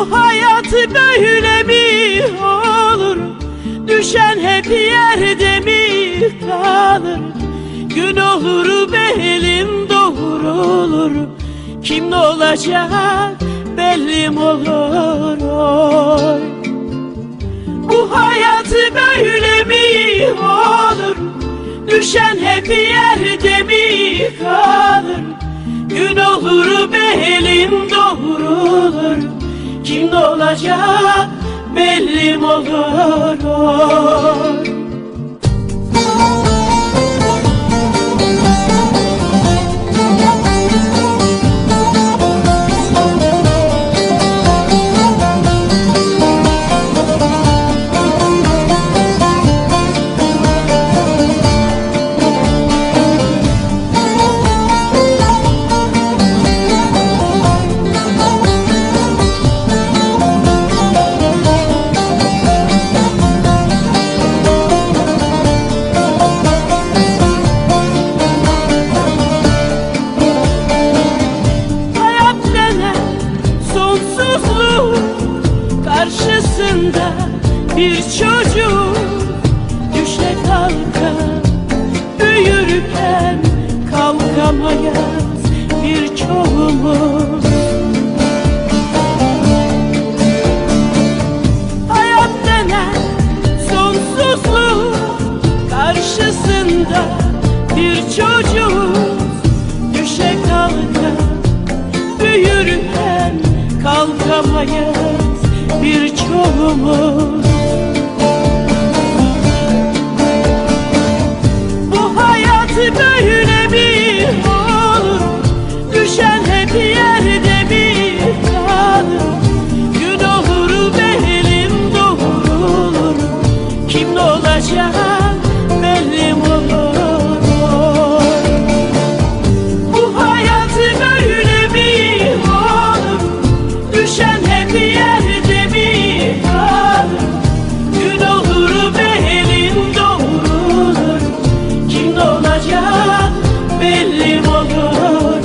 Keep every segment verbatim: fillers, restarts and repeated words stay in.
Bu hayat böyle mi olur? Düşen hep yerde mi kalır? Gün olur belim doğrulur. Kim ne olacak bellim olur oy. Bu hayat böyle mi olur? Düşen hep yerde mi kalır? Gün olur belim doğrulur. Kim ne olacak bellim olur oy. Karşısında bir çocuk düşe kalka büyürken kalkamayız birçoğumuz. Hayat denen sonsuzluk karşısında bir çocuk düşe kalka büyürken kalkamayız birçoğumuz. Bu hayat böyle mi olur? Düşen hep yerde mi kalır? Gün olur belim doğrulur. Kim ne olacak bellim olur. Bu hayat böyle mi olur? Düşen hep yerde bellim olur.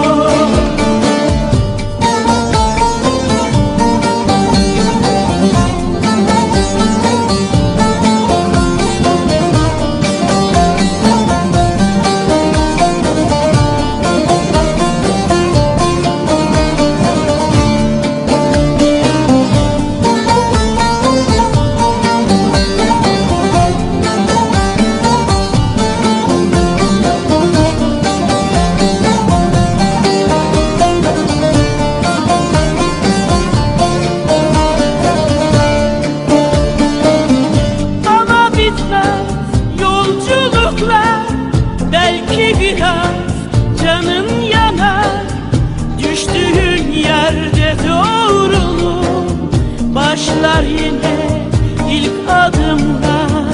Belki biraz canın yanar, düştüğün yerde doğrulur. Başlar yine ilk adımlar.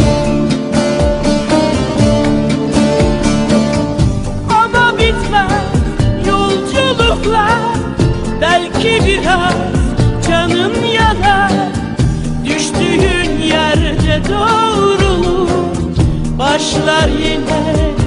Ama bitmez yolculuklar. Belki biraz canın yanar, düştüğün yerde doğrulur. Başlar yine